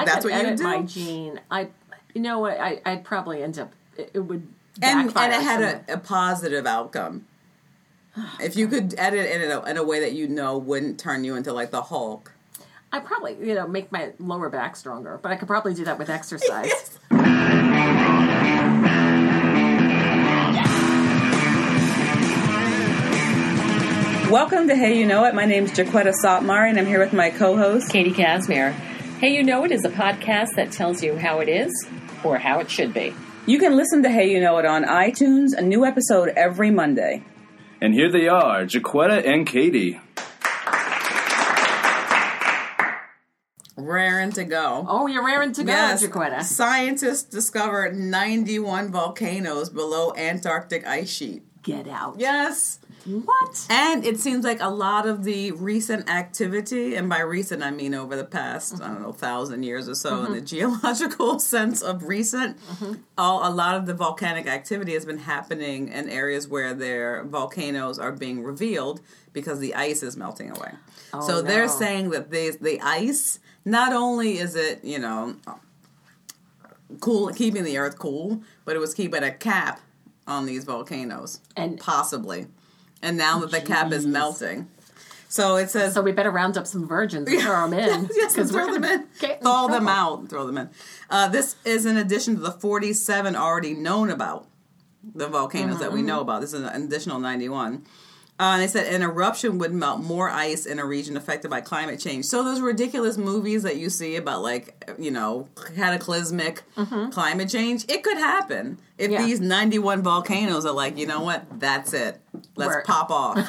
that's what you do. My gene, you know what? I'd probably end up. It would and backfire. And it had a positive outcome. If you could edit it in a way that wouldn't turn you into like the Hulk. I probably make my lower back stronger, but I could probably do that with exercise. Yes. Welcome to Hey You Know It. My name's Jaquetta Sotmari, and I'm here with my co-host, Katie Casimir. Hey You Know It is a podcast that tells you how it is or how it should be. You can listen to Hey You Know It on iTunes, a new episode every Monday. And here they are, Jaquetta and Katie. Raring to go. Oh, you're raring to go, yes. Jaquetta. Scientists discovered 91 volcanoes below Antarctic ice sheet. Get out. Yes. What? And it seems like a lot of the recent activity, and by recent I mean over the past, 1,000 years or so, in the geological sense of recent, a lot of the volcanic activity has been happening in areas where their volcanoes are being revealed because the ice is melting away. Oh, so they're saying that the ice, not only is it, cool, keeping the earth cool, but it was keeping a cap on these volcanoes. And possibly. And now that the cap is melting. So it says... So we better round up some virgins and throw them in. Yes, throw them in. Thaw them out. Throw them in. This is in addition to the 47 already known about, the volcanoes that we know about. This is an additional 91. And they said an eruption would melt more ice in a region affected by climate change. So those ridiculous movies that you see about, cataclysmic climate change, it could happen if these 91 volcanoes are like, you know what, that's it. Let's pop off.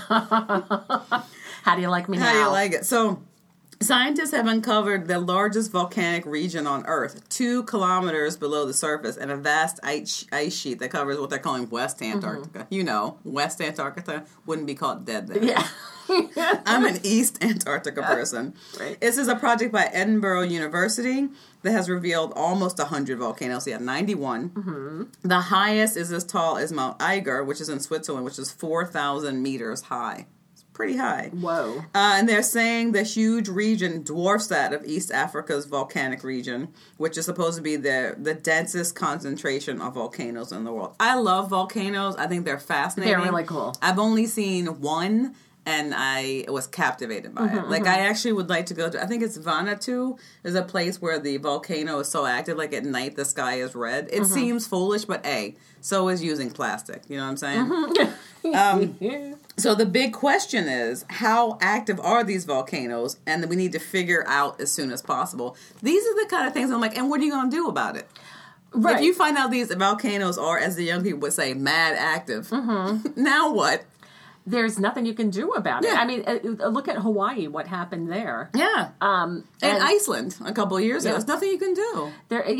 How do you like me now? How do you like it? So scientists have uncovered the largest volcanic region on Earth, 2 kilometers below the surface, and a vast ice sheet that covers what they're calling West Antarctica. West Antarctica wouldn't be called dead there. Yeah. I'm an East Antarctica person. Right. This is a project by Edinburgh University that has revealed almost 100 volcanoes. You have 91. The highest is as tall as Mount Eiger, which is in Switzerland, which is 4,000 meters high. Pretty high. Whoa. And they're saying the huge region dwarfs that of East Africa's volcanic region, which is supposed to be the densest concentration of volcanoes in the world. I love volcanoes. I think they're fascinating. They're really cool. I've only seen one, and I was captivated by it. I actually would like to go to, I think it's Vanuatu, is a place where the volcano is so active, like at night the sky is red. It seems foolish, but so is using plastic. You know what I'm saying? So the big question is, how active are these volcanoes? And we need to figure out as soon as possible. These are the kind of things I'm like, and what are you going to do about it? Right. If you find out these volcanoes are, as the young people would say, mad active, now what? There's nothing you can do about it. I mean, look at Hawaii, what happened there. Yeah. And Iceland a couple of years ago. There's nothing you can do.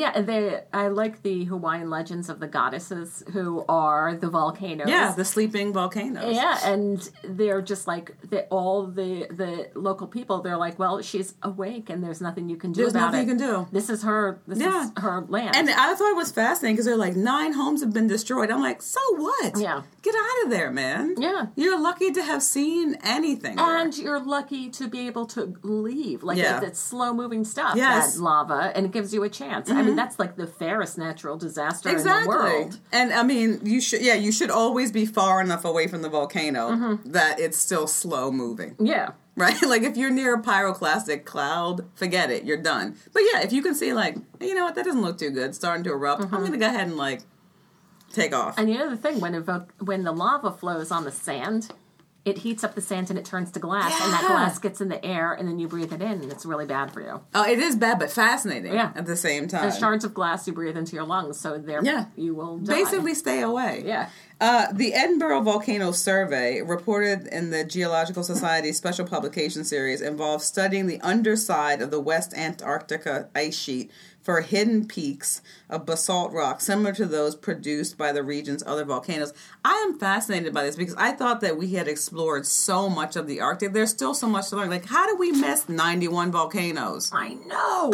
I like the Hawaiian legends of the goddesses who are the volcanoes. Yeah, the sleeping volcanoes. Yeah, and they're just like, all the local people, they're like, well, she's awake and there's nothing you can do about it. There's nothing you can do. This is her land. And I thought it was fascinating because they're like, 9 homes have been destroyed. I'm like, so what? Yeah. Get out of there, man. Yeah. You're lucky to have seen anything. And you're lucky to be able to leave. It's slow-moving stuff, that lava, and it gives you a chance. I mean, that's like the fairest natural disaster in the world. And, I mean, you should always be far enough away from the volcano that it's still slow-moving. Yeah. Right? Like, if you're near a pyroclastic cloud, forget it. You're done. But, yeah, if you can see, like, you know what, that doesn't look too good, starting to erupt, I'm going to go ahead and, take off. And you know the thing, when the lava flows on the sand, it heats up the sand and it turns to glass, and that glass gets in the air, and then you breathe it in, and it's really bad for you. Oh, it is bad, but fascinating at the same time. The shards of glass you breathe into your lungs, so you will die. Basically stay away. Yeah. The Edinburgh Volcano Survey, reported in the Geological Society's special publication series, involves studying the underside of the West Antarctica ice sheet for hidden peaks of basalt rock similar to those produced by the region's other volcanoes. I am fascinated by this because I thought that we had explored so much of the Arctic. There's still so much to learn. Like, how did we miss 91 volcanoes? I know.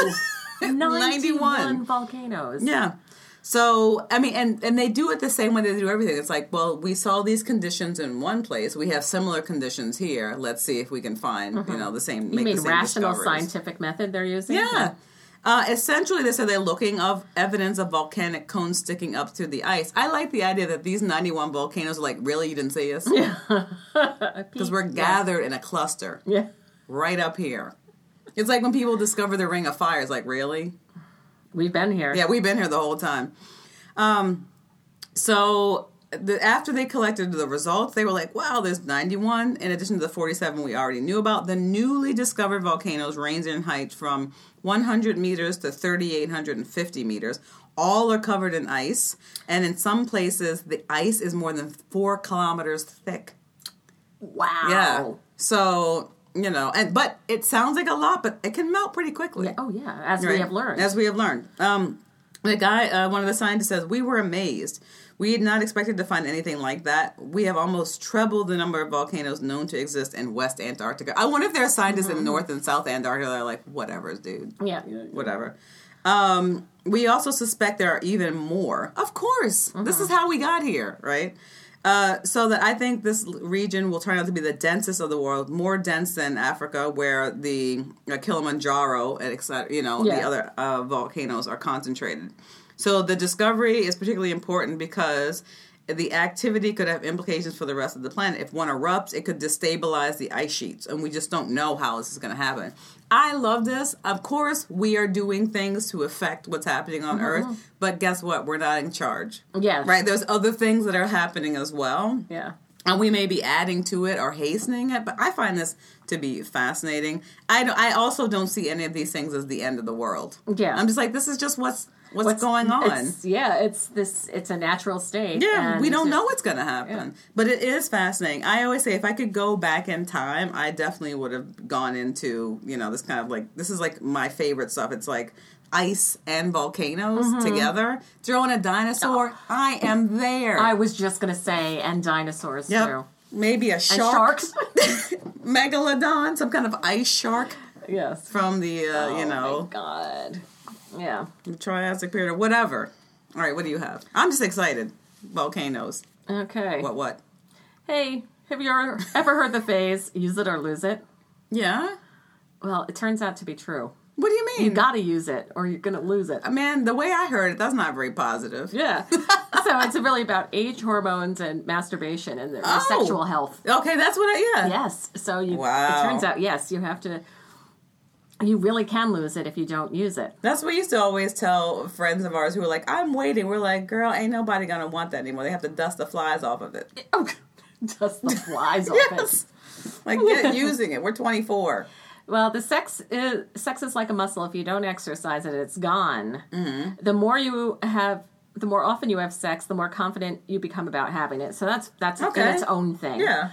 91 volcanoes. Yeah. So, I mean, and they do it the same way they do everything. It's like, well, we saw these conditions in one place. We have similar conditions here. Let's see if we can find, the same, You make mean the same rational discoveries. scientific method they're using? Yeah. Essentially, they said they're looking of evidence of volcanic cones sticking up through the ice. I like the idea that these 91 volcanoes are like, really, you didn't see us? Yeah. Because we're gathered in a cluster. Yeah. Right up here. It's like when people discover the Ring of Fire. It's like, really? We've been here. Yeah, we've been here the whole time. After they collected the results, they were like, wow, there's 91 in addition to the 47 we already knew about. The newly discovered volcanoes range in height from 100 meters to 3,850 meters. All are covered in ice, and in some places, the ice is more than 4 kilometers thick. Wow. Yeah. So, but it sounds like a lot, but it can melt pretty quickly. Yeah. Oh, yeah, as we have learned. As we have learned. The guy, one of the scientists says, we were amazed. We had not expected to find anything like that. We have almost trebled the number of volcanoes known to exist in West Antarctica. I wonder if there are scientists in North and South Antarctica that are like, whatever, dude. Yeah. Whatever. We also suspect there are even more. Of course. This is how we got here, right? So that I think this region will turn out to be the densest of the world, more dense than Africa, where the Kilimanjaro and the other volcanoes are concentrated. So the discovery is particularly important because the activity could have implications for the rest of the planet. If one erupts, it could destabilize the ice sheets, and we just don't know how this is going to happen. I love this. Of course, we are doing things to affect what's happening on Earth, but guess what? We're not in charge. Yeah. Right? There's other things that are happening as well. Yeah. And we may be adding to it or hastening it, but I find this to be fascinating. I also don't see any of these things as the end of the world. Yeah. I'm just like, this is just what's going on. It's a natural state. Yeah, we don't know what's going to happen. Yeah. But it is fascinating. I always say if I could go back in time, I definitely would have gone into, this kind of like, this is like my favorite stuff. It's like ice and volcanoes together. Throw in a dinosaur. I am there. I was just going to say, and dinosaurs too. Maybe a shark. And sharks. Megalodon, some kind of ice shark. Yes. From the, Oh, my God. Yeah. The Triassic period or whatever. All right, what do you have? I'm just excited. Volcanoes. Okay. What? Hey, have you ever heard the phrase, use it or lose it? Yeah. Well, it turns out to be true. What do you mean? You gotta use it or you're gonna lose it. Man, the way I heard it, that's not very positive. Yeah. So it's really about age, hormones, and masturbation and your sexual health. Okay, that's what Yes. So it turns out, yes, you have to... You really can lose it if you don't use it. That's what we used to always tell friends of ours who were like, I'm waiting. We're like, girl, ain't nobody going to want that anymore. They have to dust the flies off of it. Dust the flies off it. Like, get using it. We're 24. Well, the sex is like a muscle. If you don't exercise it, it's gone. Mm-hmm. The more often you have sex, the more confident you become about having it. So that's in its own thing. Yeah.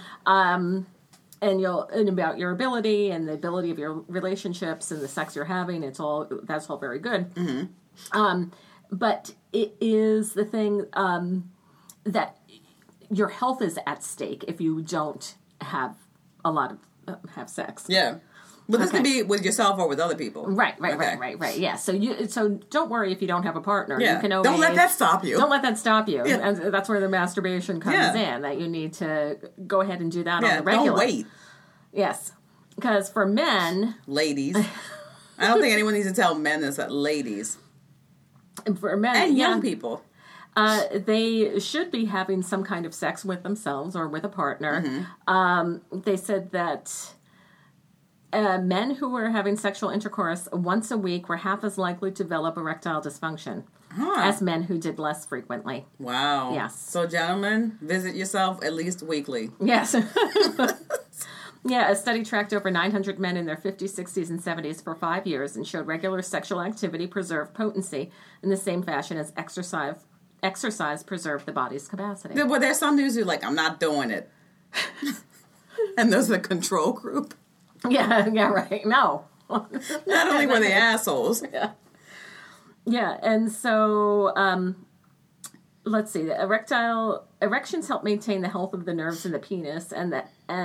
And about your ability and the ability of your relationships and the sex you're having, that's all very good. Mm-hmm. But it is the thing that your health is at stake if you don't have a lot of have sex. Yeah. But this could be with yourself or with other people. Right. Yeah. So don't worry if you don't have a partner. Yeah. You can always, don't let that stop you. Don't let that stop you. Yeah. And that's where the masturbation comes in, that you need to go ahead and do that on the regular. Don't wait. Yes. Because for men... Ladies. I don't think anyone needs to tell men this, ladies. For men... And young people. They should be having some kind of sex with themselves or with a partner. Mm-hmm. They said that... men who were having sexual intercourse once a week were half as likely to develop erectile dysfunction as men who did less frequently. Wow. Yes. So, gentlemen, visit yourself at least weekly. Yes. Yeah, a study tracked over 900 men in their 50s, 60s, and 70s for 5 years and showed regular sexual activity preserved potency in the same fashion as exercise preserved the body's capacity. Well, there's some dudes who are like, I'm not doing it. And those are the control group. Yeah, right. No. Not only were they assholes. Yeah, and so, let's see. The erections help maintain the health of the nerves in the penis and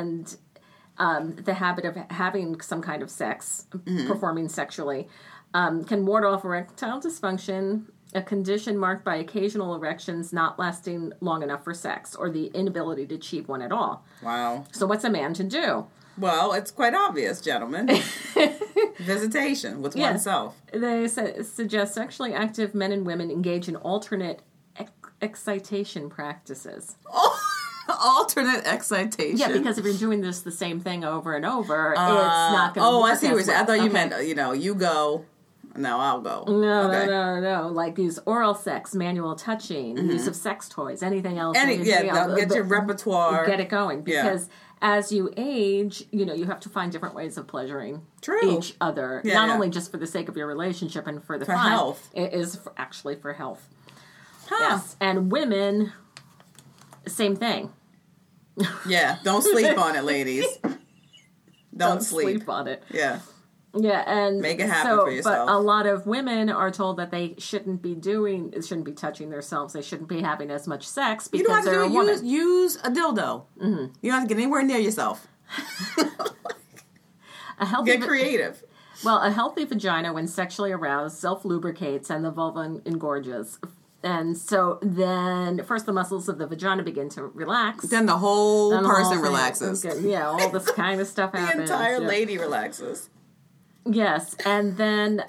the habit of having some kind of sex, performing sexually, can ward off erectile dysfunction, a condition marked by occasional erections not lasting long enough for sex, or the inability to achieve one at all. Wow. So what's a man to do? Well, it's quite obvious, gentlemen. visitation with oneself. They suggest sexually active men and women engage in alternate excitation practices. Alternate excitation. Yeah, because if you're doing the same thing over and over, it's not going to work. I see what you're saying. I thought you meant, you go, no, I'll go. No. Like use oral sex, manual touching, use of sex toys, anything else. Get your repertoire. Get it going. Because as you age, you have to find different ways of pleasuring each other. Not only just for the sake of your relationship and for the fun. Health. It is actually for health. Huh. Yes. And women, same thing. Yeah, don't sleep on it, ladies. Don't sleep on it. Yeah. Yeah, and make it happen for yourself. But a lot of women are told that they shouldn't be touching themselves. They shouldn't be having as much sex because they're a woman. Use a dildo. Mm-hmm. You don't have to get anywhere near yourself. Get creative. Well, a healthy vagina, when sexually aroused, self-lubricates and the vulva engorges. And so then first the muscles of the vagina begin to relax. Then the whole person relaxes. Yeah, all this kind of stuff happens. The entire lady relaxes. Yes. And then,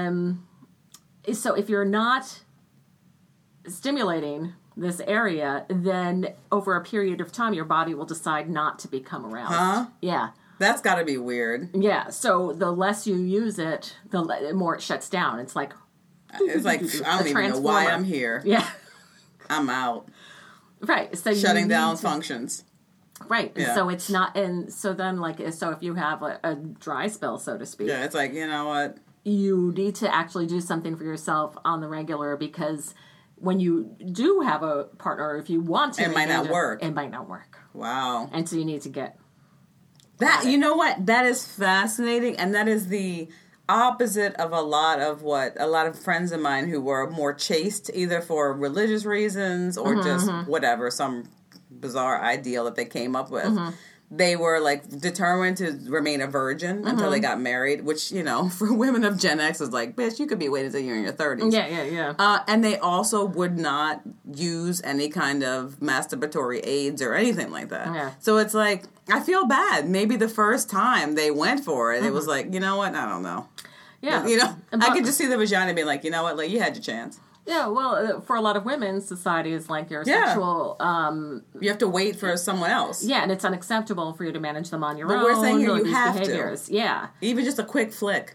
so if you're not stimulating this area, then over a period of time, your body will decide not to become aroused. Huh? Yeah. That's got to be weird. Yeah. So the less you use it, the more it shuts down. It's like, I don't even know why I'm here. Yeah. I'm out. Right. So shutting down functions. Right. Yeah. So it's not, and so then so if you have a dry spell, so to speak. Yeah, it's like, you know what? You need to actually do something for yourself on the regular, because when you do have a partner, if you want to. It might not work. It might not work. Wow. And so you need to get. That, you know what? That is fascinating. And that is the opposite of a lot of friends of mine who were more chaste, either for religious reasons or just whatever, some bizarre ideal that they came up with. They were like determined to remain a virgin until they got married, which, for women of Gen X is like, bitch, you could be waiting until you're in your 30s. Yeah. And they also would not use any kind of masturbatory aids or anything like that. Yeah. So it's like, I feel bad. Maybe the first time they went for it, it was like, you know what? I don't know. Yeah. But, I could just see the vagina being like, you know what? Like, you had your chance. Yeah, well, for a lot of women, society is like your sexual... you have to wait for someone else. Yeah, and it's unacceptable for you to manage them on your own. But we're saying here you have behaviors. to. Yeah. Even just a quick flick.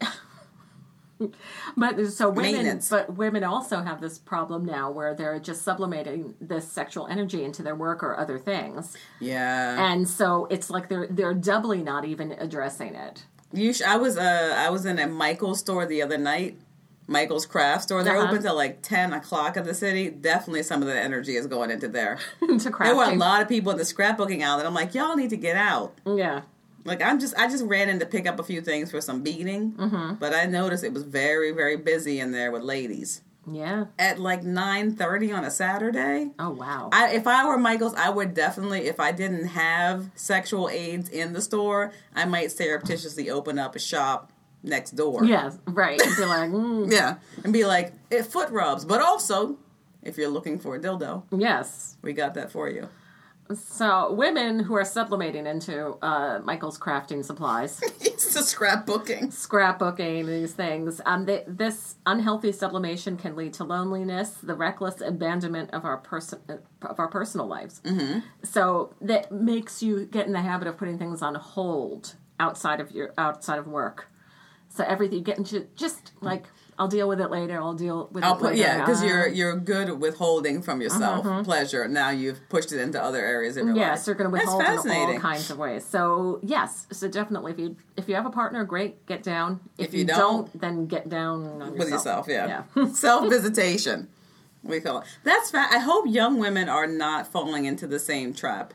But women also have this problem now where they're just sublimating this sexual energy into their work or other things. Yeah. And so it's like they're doubly not even addressing it. I was in a Michael's store the other night. Michael's craft store. They're open till like 10 o'clock in the city. Definitely some of the energy is going into there. Into crafting. There were a lot of people in the scrapbooking outlet. I'm like, y'all need to get out. Yeah. Like, I just ran in to pick up a few things for some beading. But I noticed it was very, very busy in there with ladies. Yeah. At like 9:30 on a Saturday. Oh, wow. If I were Michael's, I would definitely, if I didn't have sexual aids in the store, I might surreptitiously open up a shop next door. Yeah, right. And be like, Yeah. And be like, foot rubs. But also, if you're looking for a dildo. Yes. We got that for you. So, women who are sublimating into Michael's crafting supplies. It's the scrapbooking. Scrapbooking, these things. This unhealthy sublimation can lead to loneliness, the reckless abandonment of our personal lives. So, that makes you get in the habit of putting things on hold outside of work. So everything you get into just like, I'll deal with it later. I'll deal with it later. Yeah, because you're good at withholding from yourself pleasure. Now you've pushed it into other areas of your life. Yes, you're going to withhold in all kinds of ways. So yes, so definitely if you have a partner, great, get down. If you don't, then get down on yourself. With yourself. Yeah. Self-visitation, we call it. That's I hope young women are not falling into the same trap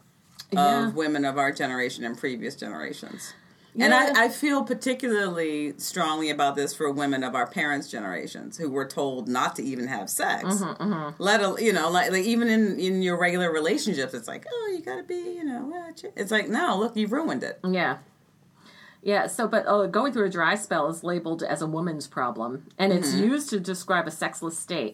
of women of our generation and previous generations. Yeah. And I feel particularly strongly about this for women of our parents' generations who were told not to even have sex. Let like even in your regular relationships, it's like, oh, you gotta be, it's like, no, look, you ruined it. Yeah. Yeah. So, but going through a dry spell is labeled as a woman's problem, and it's used to describe a sexless state.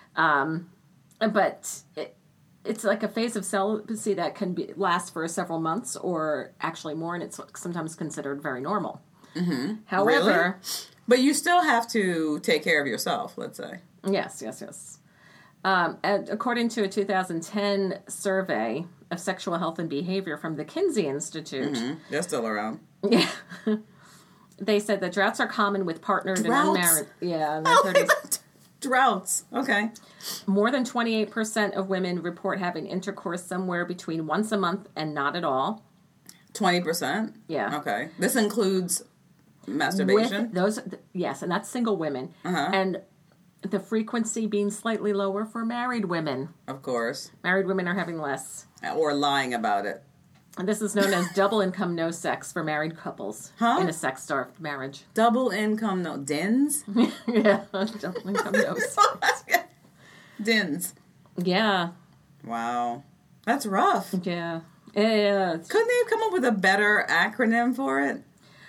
But it's like a phase of celibacy that can last for several months or actually more, and it's sometimes considered very normal. Mm-hmm. However, Really? But you still have to take care of yourself, let's say. yes. And according to a 2010 survey of sexual health and behavior from the Kinsey Institute, They're still around. yeah, they said that droughts are common with partnered and unmarried. Yeah, in their Oh my 30s. God. Droughts. Okay. More than 28% of women report having intercourse somewhere between once a month and not at all. 20%? Yeah. Okay. This includes masturbation? With those, yes, and that's single women. And the frequency being slightly lower for married women. Of course. Married women are having less. Or lying about it. And this is known as double income no sex for married couples in a sex-starved marriage. Double income, no. DINs? Yeah, double income no sex. DINs. Yeah, Wow. That's rough. yeah. Couldn't they have come up with a better acronym for it?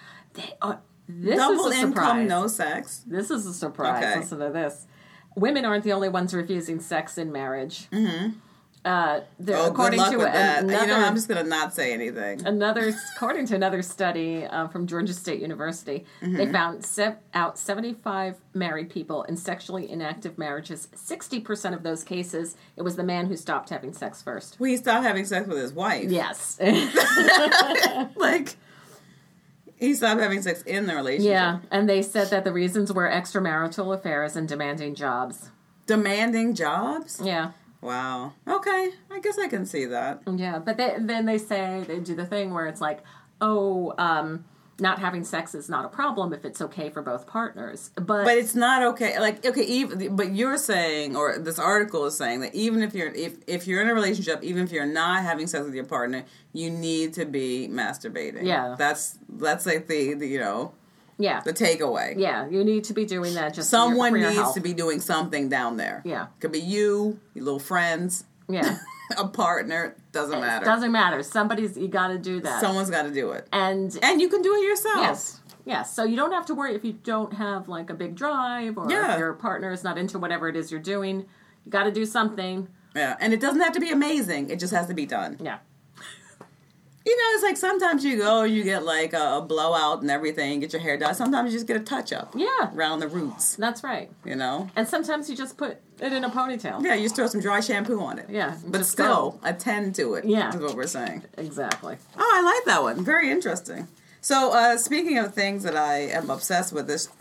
This Double is a income, surprise. no sex. This is a surprise. Okay. Listen to this. Women aren't the only ones refusing sex in marriage. Mm-hmm. Good According luck to with that. another, I'm just going to not say anything. according to another study from Georgia State University, they found out 75 married people in sexually inactive marriages. 60% of those cases, it was the man who stopped having sex first. Well, he stopped having sex with his wife. Yes. Like, he stopped having sex in the relationship. Yeah, and they said that the reasons were extramarital affairs and demanding jobs. Demanding jobs? Yeah. Wow. Okay. I guess I can see that. Yeah, but then they say, they do the thing where it's like, not having sex is not a problem if it's okay for both partners. But it's not okay. Like, okay, but you're saying, or this article is saying, that even if you're in a relationship, even if you're not having sex with your partner, you need to be masturbating. Yeah. That's like the yeah. the takeaway. Yeah, you need to be doing that just Someone for your needs health. to be doing something down there. Yeah. Could be you, your little friends, Yeah. a partner, doesn't matter. It doesn't matter. You got to do that. Someone's got to do it. And you can do it yourself. yes. Yes. So you don't have to worry if you don't have like a big drive or if your partner is not into whatever it is you're doing. You got to do something. Yeah. And it doesn't have to be amazing. It just has to be done. Yeah. You know, it's like sometimes you go, you get like a blowout and everything, get your hair done. Sometimes you just get a touch up. Yeah. Around the roots. That's right. You know? And sometimes you just put it in a ponytail. Yeah, you just throw some dry shampoo on it. Yeah. But just still, go. attend to it. Yeah. Is what we're saying. Exactly. Oh, I like that one. Very interesting. So, speaking of things that I am obsessed with, this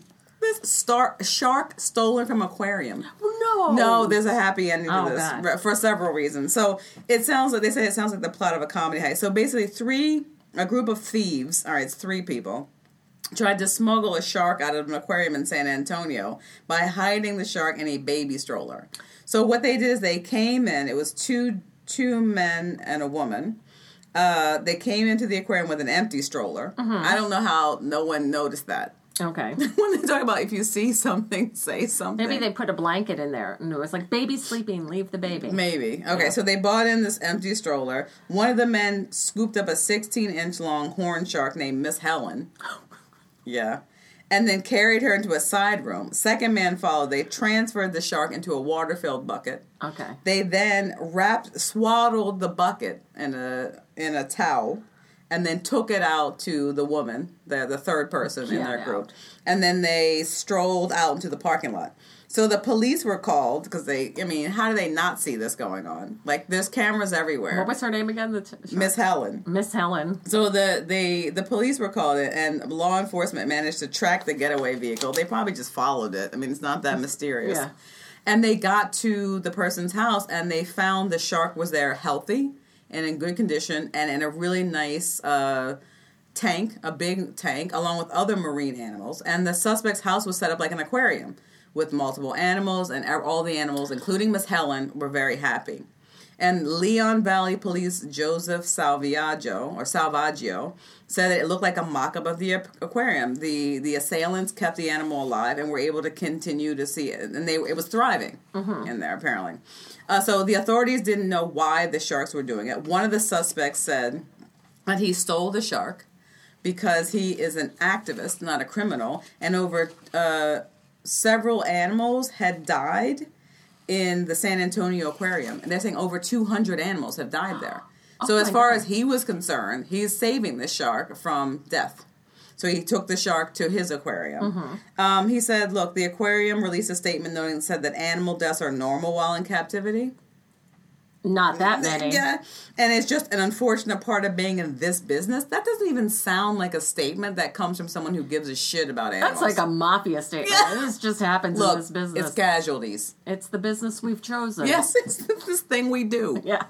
shark stolen from aquarium. No, there's a happy ending to this God. for several reasons. So it sounds like the plot of a comedy heist. So basically, a group of thieves. All right, it's 3 people. Tried to smuggle a shark out of an aquarium in San Antonio by hiding the shark in a baby stroller. So what they did is they came in. It was two men and a woman. They came into the aquarium with an empty stroller. Mm-hmm. I don't know how no one noticed that. Okay. When they talk about if you see something, say something. Maybe they put a blanket in there and it was like, baby's sleeping, leave the baby. Maybe. Okay, so they bought in this empty stroller. One of the men scooped up a 16-inch long horn shark named Miss Helen. Yeah. And then carried her into a side room. Second man followed. They transferred the shark into a water-filled bucket. Okay. They then swaddled the bucket in a towel. And then took it out to the woman, the third person in their group. And then they strolled out into the parking lot. So the police were called because how do they not see this going on? Like, there's cameras everywhere. What was her name again? Miss Helen. Miss Helen. So the police were called and law enforcement managed to track the getaway vehicle. They probably just followed it. I mean, it's not that mysterious. Yeah. And they got to the person's house and they found the shark was there healthy and in good condition, and in a really nice tank, a big tank, along with other marine animals. And the suspect's house was set up like an aquarium with multiple animals, and all the animals, including Miss Helen, were very happy. And Leon Valley Police Joseph Salvaggio said that it looked like a mock-up of the aquarium. The assailants kept the animal alive and were able to continue to see it. And it was thriving in there, apparently. So the authorities didn't know why the sharks were doing it. One of the suspects said that he stole the shark because he is an activist, not a criminal, and over several animals had died in the San Antonio Aquarium. And they're saying over 200 animals have died there. So as far as he was concerned, he's saving the shark from death. So he took the shark to his aquarium. He said, look, the aquarium released a statement noting said that animal deaths are normal while in captivity. Not that many. Yeah, and it's just an unfortunate part of being in this business. That doesn't even sound like a statement that comes from someone who gives a shit about animals. That's like a mafia statement. Yeah. This just happens in this business. It's casualties. It's the business we've chosen. Yes, it's this thing we do. Yeah.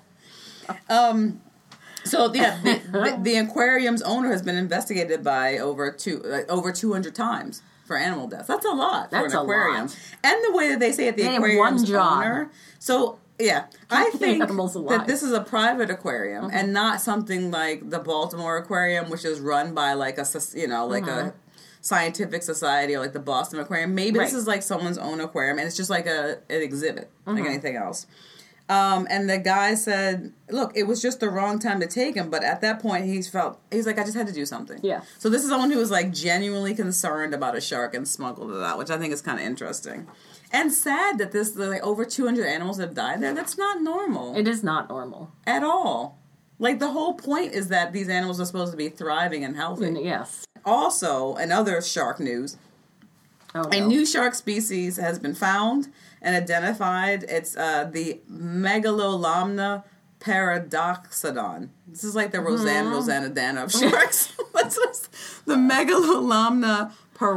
So the aquarium's owner has been investigated by over 200 times for animal deaths. That's a lot for an aquarium. Lot. And the way that they say it, the they aquarium's have one job. owner. So yeah, I think animals alive. that this is a private aquarium and not something like the Baltimore Aquarium, which is run by like a a scientific society, or like the Boston Aquarium. Maybe this is like someone's own aquarium, and it's just like an exhibit, like anything else. And the guy said, look, it was just the wrong time to take him, but at that point he's like, I just had to do something. Yeah. So this is someone who was like genuinely concerned about a shark and smuggled it out, which I think is kind of interesting. And sad that over 200 animals have died there. That's not normal. It is not normal. At all. Like, the whole point is that these animals are supposed to be thriving and healthy. Yes. Also, in other shark news, a new shark species has been found and identified. It's the Megalolomna paradoxodon. This is like the Rosanna of sharks. The Megalolomna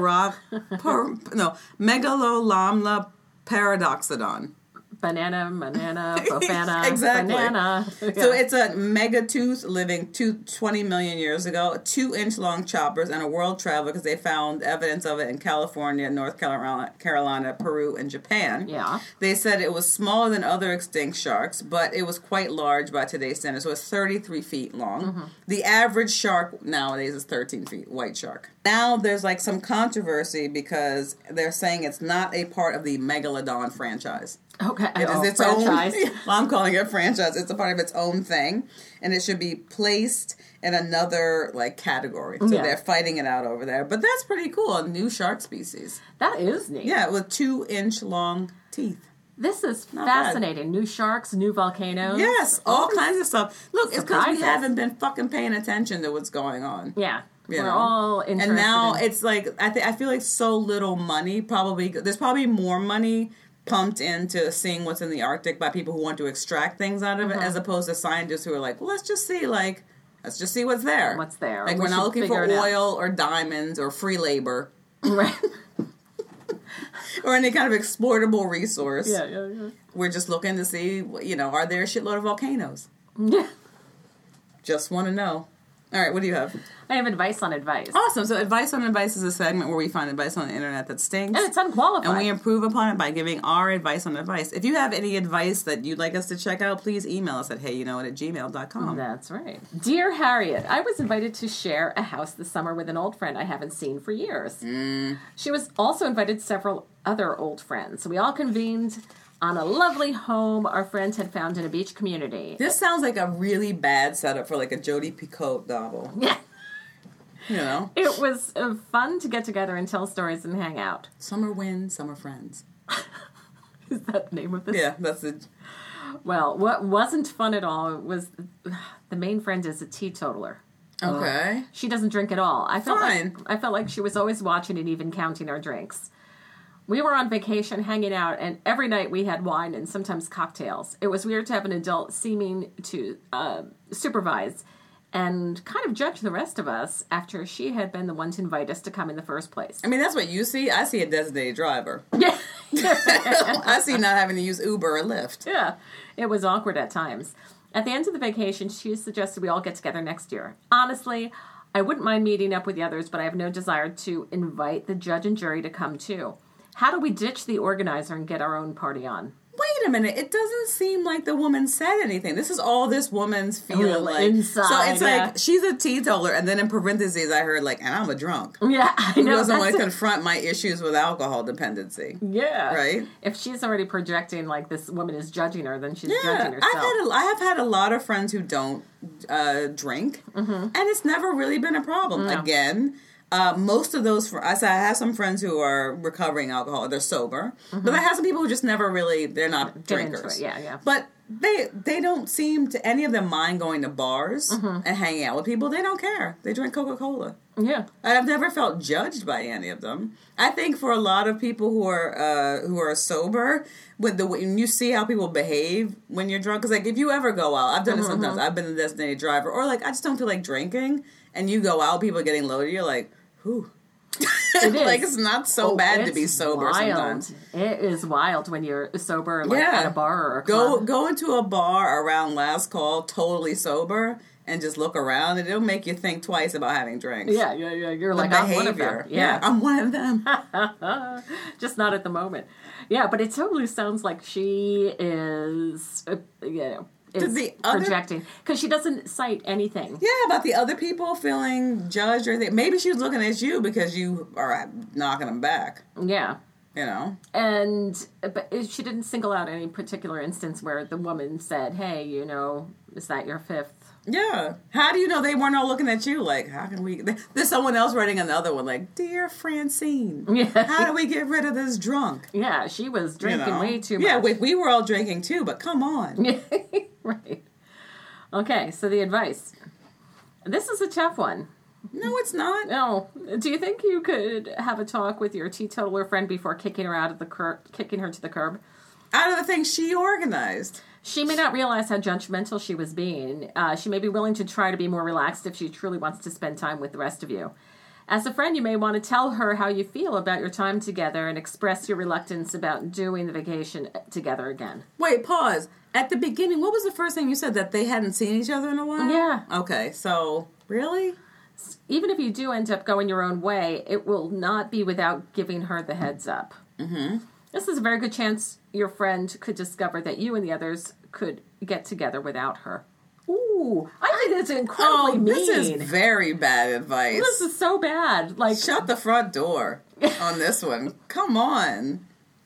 Megalolomna paradoxodon. Banana, profana, exactly. banana. Yeah. So it's a megatooth living 20 million years ago, 2-inch long choppers, and a world traveler because they found evidence of it in California, North Carolina, Peru, and Japan. Yeah. They said it was smaller than other extinct sharks, but it was quite large by today's standards. So it's 33 feet long. The average shark nowadays is 13 feet, white shark. Now there's like some controversy because they're saying it's not a part of the Megalodon franchise. Okay. It is its franchise. own. Well, I'm calling it a franchise. It's a part of its own thing, and it should be placed in another like category. So they're fighting it out over there. But that's pretty cool. A new shark species. That is neat. Yeah, with 2-inch long teeth. This is Not fascinating. bad. New sharks, new volcanoes. Yes, all kinds of stuff. Look, it's because we surprises. haven't been fucking paying attention to what's going on. Yeah. You We're know? all interested. And now in... it's like I feel like so little money. There's probably more money pumped into seeing what's in the Arctic by people who want to extract things out of it, as opposed to scientists who are like, well, let's just see what's there. What's there? Like, we're not looking for oil or diamonds or free labor. Right. Or any kind of exploitable resource. Yeah. We're just looking to see, are there a shitload of volcanoes? Yeah. Just want to know. All right, what do you have? I have advice on advice. Awesome. So Advice on Advice is a segment where we find advice on the internet that stinks. And it's unqualified. And we improve upon it by giving our advice on advice. If you have any advice that you'd like us to check out, please email us at heyyouknowit@gmail.com. That's right. Dear Harriet, I was invited to share a house this summer with an old friend I haven't seen for years. She was also invited several other old friends. So we all convened on a lovely home our friends had found in a beach community. This sounds like a really bad setup for like a Jodi Picoult novel. Yeah. It was fun to get together and tell stories and hang out. Summer wind, summer friends. Is that the name of this? Yeah, that's it. Well, what wasn't fun at all was the main friend is a teetotaler. Okay. She doesn't drink at all. I felt Fine. like she was always watching and even counting our drinks. We were on vacation hanging out, and every night we had wine and sometimes cocktails. It was weird to have an adult seeming to supervise and kind of judge the rest of us after she had been the one to invite us to come in the first place. I mean, that's what you see. I see a designated driver. Yeah. I see not having to use Uber or Lyft. Yeah. It was awkward at times. At the end of the vacation, she suggested we all get together next year. Honestly, I wouldn't mind meeting up with the others, but I have no desire to invite the judge and jury to come too. How do we ditch the organizer and get our own party on? Wait a minute. It doesn't seem like the woman said anything. This is all this woman's feeling like. Inside, so it's like, she's a teetotaler, and then in parentheses I heard, like, and I'm a drunk. Yeah, I Who know. doesn't want to confront my issues with alcohol dependency? Yeah. Right? If she's already projecting like this woman is judging her, then she's judging herself. I have had a lot of friends who don't drink, and it's never really been a problem. No. Again, most of those, I have some friends who are recovering alcohol, they're sober, but I have some people who just never really, they're not drinkers. Yeah. But they don't seem to, any of them mind going to bars and hanging out with people. They don't care. They drink Coca-Cola. Yeah. I've never felt judged by any of them. I think for a lot of people who are sober, when you see how people behave when you're drunk, because like if you ever go out, I've done it sometimes. I've been a designated driver, or like I just don't feel like drinking, and you go out, people are getting loaded, you're like, whew. It is. Like it's not so bad to be sober wild. sometimes. It is wild when you're sober, like at a bar or a club. Go into a bar around last call, totally sober, and just look around, and it'll make you think twice about having drinks. Yeah. You're like, I'm one of them. Yeah, I'm one of them. Just not at the moment. Yeah, but it totally sounds like she is, is projecting. Because she doesn't cite anything. Yeah, about the other people feeling judged or anything. Maybe she was looking at you because you are knocking them back. Yeah. You know? But she didn't single out any particular instance where the woman said, hey, is that your fifth? Yeah. How do you know they weren't all looking at you like, how can we... There's someone else writing another one like, Dear Francine, how do we get rid of this drunk? Yeah, she was drinking way too much. Yeah, we were all drinking too, but come on. Right. Okay, so the advice. This is a tough one. No, it's not. No. Do you think you could have a talk with your teetotaler friend before kicking her to the curb? Out of the things she organized. She may not realize how judgmental she was being. She may be willing to try to be more relaxed if she truly wants to spend time with the rest of you. As a friend, you may want to tell her how you feel about your time together and express your reluctance about doing the vacation together again. Wait, pause. At the beginning, what was the first thing you said? That they hadn't seen each other in a while? Yeah. Okay, so, really? Even if you do end up going your own way, it will not be without giving her the heads up. Mm-hmm. This is a very good chance your friend could discover that you and the others could get together without her. Ooh, I think that's incredibly mean. This is very bad advice. This is so bad. Like, shut the front door on this one. Come on.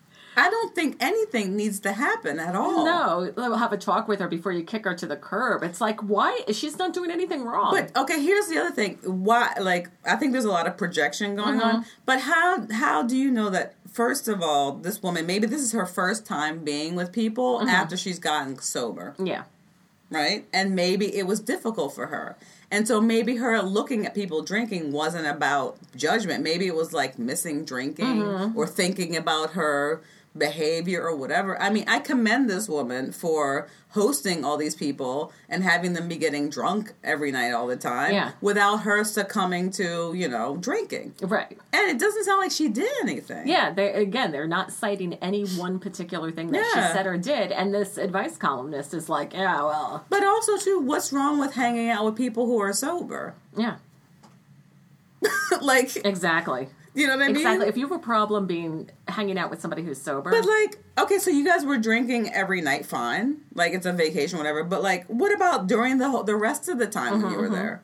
I don't think anything needs to happen at all. No, have a talk with her before you kick her to the curb. It's like, why? She's not doing anything wrong. But, okay, here's the other thing. Why? Like, I think there's a lot of projection going on. But how do you know that, first of all, this woman, maybe this is her first time being with people after she's gotten sober. Yeah. Right? And maybe it was difficult for her. And so maybe her looking at people drinking wasn't about judgment. Maybe it was like missing drinking or thinking about her behavior or whatever. I mean, I commend this woman for hosting all these people and having them be getting drunk every night all the time without her succumbing to, drinking. Right. And it doesn't sound like she did anything. Yeah, they're not citing any one particular thing that she said or did. And this advice columnist is like, yeah, well. But also, too, what's wrong with hanging out with people who are sober? Yeah. Like. Exactly. You know what I mean? Exactly. If you have a problem hanging out with somebody who's sober. But, like, okay, so you guys were drinking every night, fine. Like, it's a vacation, whatever. But, like, what about during the rest of the time when you were there?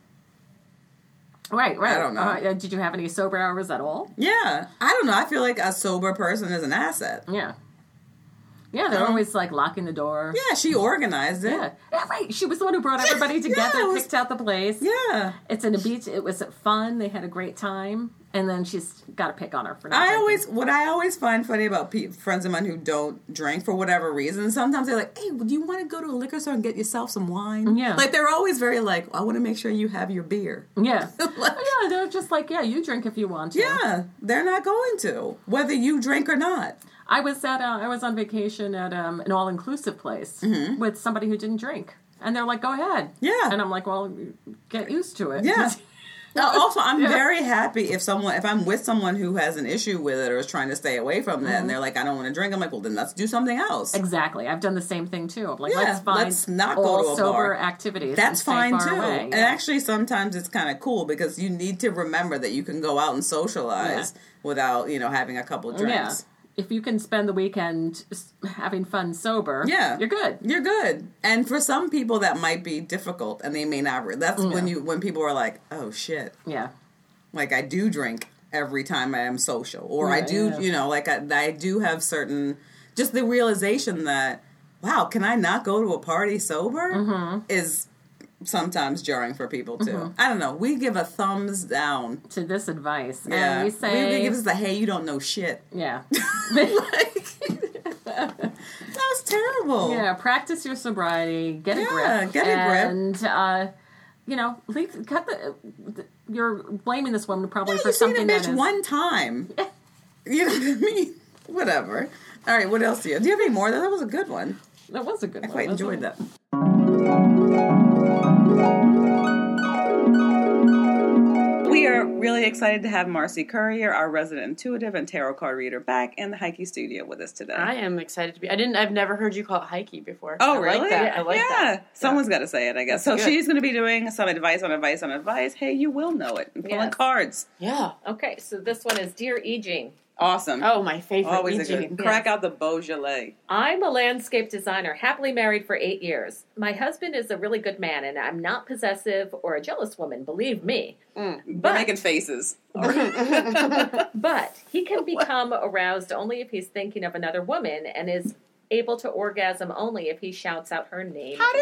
Right. I don't know. Did you have any sober hours at all? Yeah. I don't know. I feel like a sober person is an asset. Yeah. Yeah, they're always, like, locking the door. Yeah, she organized it. Yeah, right. She was the one who brought everybody together, picked out the place. Yeah. It's in a beach. It was fun. They had a great time. And then she's got to pick on her for not drinking. What I always find funny about friends of mine who don't drink for whatever reason, sometimes they're like, hey, do you want to go to a liquor store and get yourself some wine? Yeah. Like, they're always very like, I want to make sure you have your beer. Yeah. Like, yeah, they're just like, yeah, you drink if you want to. Yeah, they're not going to, whether you drink or not. I was on vacation at an all-inclusive place with somebody who didn't drink. And they're like, go ahead. Yeah. And I'm like, well, get used to it. Yeah. Also, I'm very happy if I'm with someone who has an issue with it or is trying to stay away from that, and they're like, I don't want to drink. I'm like, well, then let's do something else. Exactly. I've done the same thing too. I'm like, let's not go to a sober bar. Activities. That's fine too. Away. And actually, sometimes it's kind of cool because you need to remember that you can go out and socialize without having a couple drinks. Yeah. If you can spend the weekend having fun sober, you're good. You're good. And for some people, that might be difficult, and they may not. That's when people are like, "Oh shit!" Yeah, like I do drink every time I am social, or I do, like I do have certain. Just the realization that, wow, can I not go to a party sober? Is sometimes jarring for people too. I don't know. We give a thumbs down to this advice. Yeah, and we say we give us the hey, you don't know shit. Yeah, that was terrible. Yeah, practice your sobriety. Get a grip. Get a grip. And you're blaming this woman probably Yeah, for you've seen something a that bitch is one time. You know what I mean? Whatever. All right, what else do you have? Do you have any more? That was a good one. that was a good I one. quite wasn't enjoyed it? that. We are really excited to have Marcy Currier, our resident intuitive and tarot card reader, back in the Heike studio with us today. I am excited to be. I've never heard you call it Heike before. Oh, I really? Like that. I like that. Someone's got to say it, I guess. So good. she's going to be doing some advice on advice on advice. Hey, you will know it. And pulling Yes. cards. Yeah. Okay, so this one is Dear E. Jean. Awesome. Oh, my favorite. Always a Eugene. good. Crack out the Beaujolais. I'm a landscape designer, happily married for 8 years. My husband is a really good man, and I'm not possessive or a jealous woman, believe me. We're making faces. But he can become aroused only if he's thinking of another woman and is able to orgasm only if he shouts out her name. How does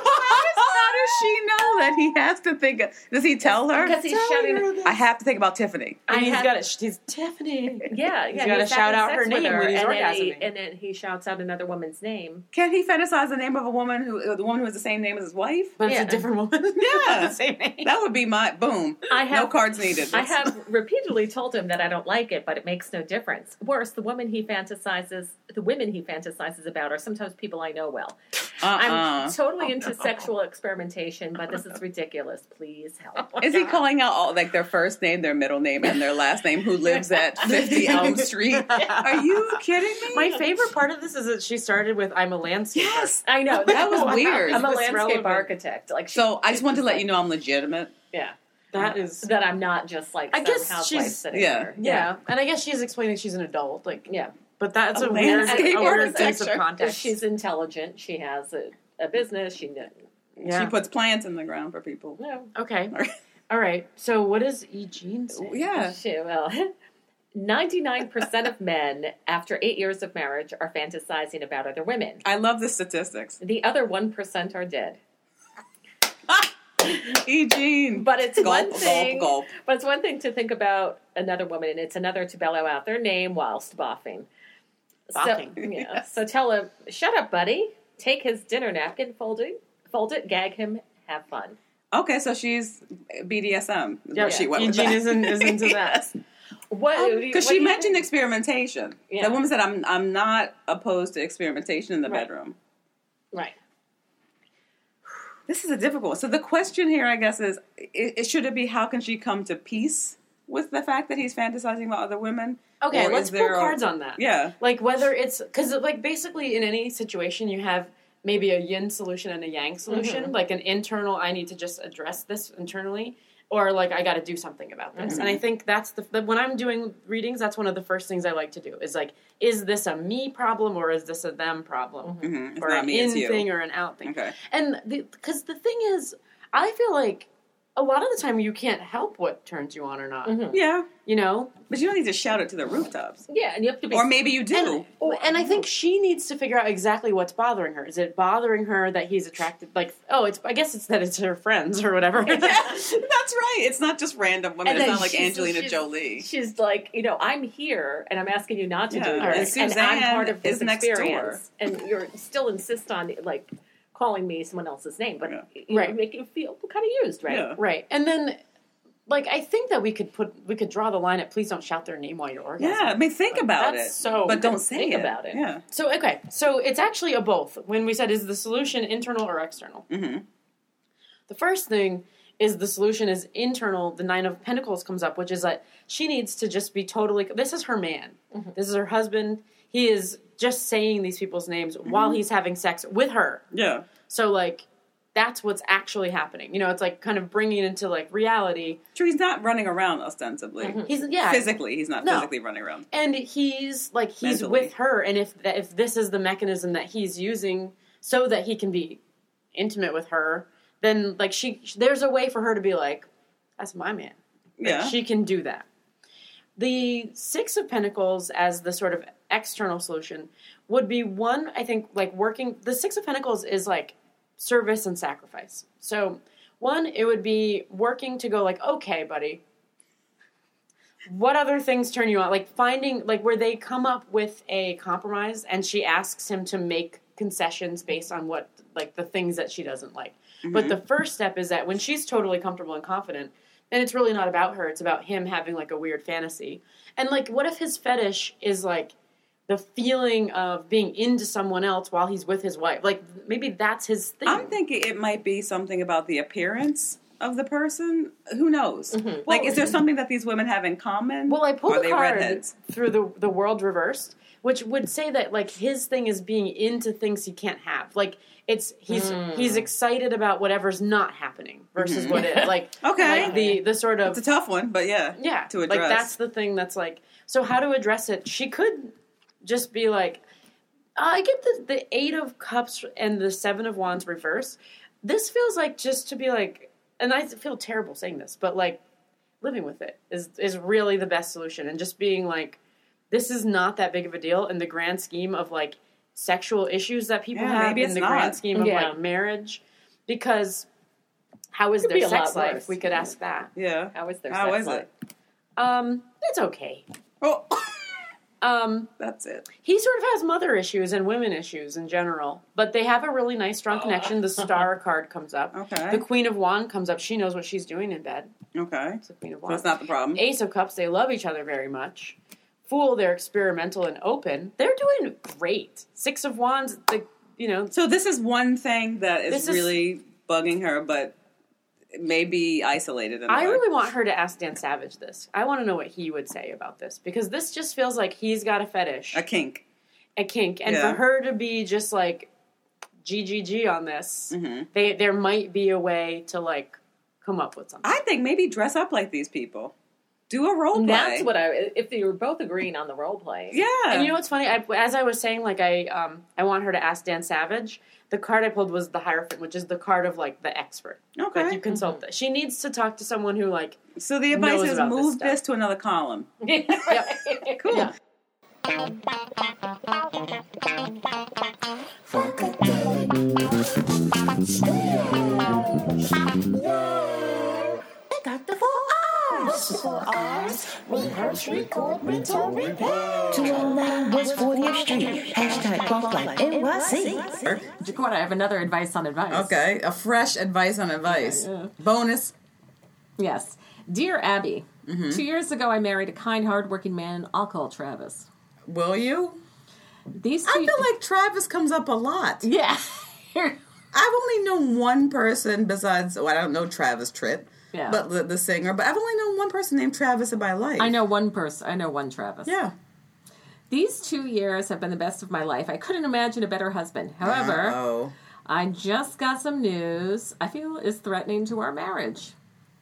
she know that he has to think? Does he tell her? Because he's shouting. I have to think about Tiffany. And I have- got it. She's Tiffany. Yeah, He's gotta having shout out her sex with name when he's and then orgasming. and then he shouts out another woman's name. Can he fantasize the name of a woman the woman who has the same name as his wife? But it's Yeah. a different woman. Yeah. The same name. That would be my boom. No cards needed. I have repeatedly told him that I don't like it, but it makes no difference. Worse, the women he fantasizes about are sometimes people I know well. I'm totally into sexual experimentation, but this is ridiculous. Please help. Is he calling out all like their first name, their middle name, and their last name? Who lives at 50 Elm Street? Are you kidding me? My favorite part of this is that she started with "I'm a landscaper." Yes, I know. that was weird. I'm a Is this landscape relevant? architect. Like, So I just wanted to let you know I'm legitimate. yeah, That is. that I'm not just like I some guess housewife she's- sitting yeah. there. Yeah, and I guess she's explaining she's an adult. Like, Yeah. but that's A a weird landscape piece of architecture. context. She's intelligent. She has a business. She yeah. She puts plants in the ground for people. no. Okay. All right. So what does Eugene say? Yeah. Well, 99% of men after 8 years of marriage are fantasizing about other women. I love the statistics. The other 1% are dead. Eugene. But it's Gulp, one thing. gulp, gulp. But it's one thing to think about another woman, and it's another to bellow out their name whilst boffing. Boffing. So, yeah. So tell him, "Shut up, buddy. Take his dinner napkin, fold it, gag him, have fun." Okay, so she's BDSM. Is Yeah, where she went with Eugene that. is into that. What? Because she mentioned experimentation. Yeah. The woman said, I'm not opposed to experimentation in the Right. bedroom. Right. This is a difficult one. So the question here, I guess, is should it be how can she come to peace with the fact that he's fantasizing about other women? Okay, Or let's is pull there cards on that. Yeah. Like whether it's because like basically in any situation you have maybe a yin solution and a yang solution, like an internal I need to just address this internally, or like I got to do something about this. And I think that's the when I'm doing readings, that's one of the first things I like to do is like, is this a me problem or is this a them problem, Mhm. It's or not an me, it's in you. thing or an out thing? Okay. And because the thing is, I feel like a lot of the time you can't help what turns you on or not. Yeah. You know, But you don't need to shout it to the rooftops. Yeah, and you have to be. Or maybe you do. and I think she needs to figure out exactly what's bothering her. Is it bothering her that he's attracted? Like, I guess it's that it's her friends or whatever. That's right. It's not just random women. And It's then not like she's- Angelina she's- Jolie. She's like, I'm here, and I'm asking you not to Yeah, do and this, and I'm Suzanne part of this is next door. experience, and you're still insist on like calling me someone else's name, but Yeah. Right. make you feel kind of used, right? Yeah. Right. And then, like, I think that we could draw the line at please don't shout their name while you're orgasming. Yeah, I mean, think about That's it. so- but don't say think it. about it. Yeah. So, okay. So it's actually a both. When we said, is the solution internal or external? Mm-hmm. The first thing is the solution is internal. The Nine of Pentacles comes up, which is that she needs to just be totally, this is her man. This is her husband. He is just saying these people's names while he's having sex with her. Yeah. So, like, that's what's actually happening. You know, it's like kind of bringing it into like reality. True, he's not running around ostensibly. He's Physically, he's not No. physically running around. and he's Mentally. with her, and if this is the mechanism that he's using so that he can be intimate with her, then like there's a way for her to be like, that's my man. Like, Yeah. she can do that. The Six of Pentacles as the sort of external solution would be one, I think, like working. The Six of Pentacles is like service and sacrifice. So one, it would be working to go like, okay, buddy, what other things turn you on? Like finding, like where they come up with a compromise and she asks him to make concessions based on what, like the things that she doesn't like. But the first step is that when she's totally comfortable and confident, And it's really not about her. It's about him having, like, a weird fantasy. And, like, what if his fetish is, like, the feeling of being into someone else while he's with his wife? Like, maybe that's his thing. I'm thinking it might be something about the appearance of the person. Who knows? Mm-hmm. Like, is there something that these women have in common? Well, I pulled Are a they card redheads? through the world reversed, which would say that, like, his thing is being into things he can't have. Like, he's excited about whatever's not happening versus what is. Like, Okay. like the sort of... It's a tough one, but yeah. To address. Like, that's the thing that's, like... So how to address it? She could just be like, I get the 8 of Cups and the 7 of Wands reversed. This feels like just to be like... And I feel terrible saying this, but, like, living with it is really the best solution. And just being like, this is not that big of a deal in the grand scheme of, like, sexual issues that people have, maybe in the grand scheme of, like, marriage. Because how is their sex life? We could ask that. Yeah. How is their sex life? It's okay. Oh. That's it. He sort of has mother issues and women issues in general, but they have a really nice, strong connection. The Star card comes up. Okay. The Queen of Wands comes up. She knows what she's doing in bed. Okay. It's the Queen of So Wands. that's not the problem. Ace of Cups, they love each other very much. Fool, they're experimental and open. They're doing great. 6 of Wands, So this is one thing that is This is- really bugging her, but maybe isolated in a I way. really want her to ask Dan Savage this. I want to know what he would say about this, because this just feels like he's got a fetish. A kink. A kink. And Yeah. for her to be just like GGG on this, Mm-hmm. there might be a way to, like, come up with something. I think maybe dress up like these people. Do a role play. That's what if they were both agreeing on the role play. Yeah. And you know what's funny? As I was saying, like, I want her to ask Dan Savage. The card I pulled was the Hierophant, which is the card of, like, the expert. Okay. Like, you consult that. She needs to talk to someone who, like, So the advice knows is about move this this stuff. to another column. Yep. Cool. Yeah. Got the 4 R's. 4 R's. Rehearse, record, retool, repair. 209 West 40th Street. Hashtag Bump Like NYC. Jaquetta, I have another advice on advice. Okay. A fresh advice on advice. Yeah. Bonus. Yes. Dear Abby, Mm-hmm. 2 years ago I married a kind, hardworking man. I'll call Travis. Will you? These two... I feel like Travis comes up a lot. Yeah. I've only known one person besides, I don't know Travis Tritt, Yeah. but the singer, but I've only known one person named Travis in my life. I know one person. I know one Travis. Yeah. These 2 years have been the best of my life. I couldn't imagine a better husband. However, Oh. I just got some news I feel is threatening to our marriage.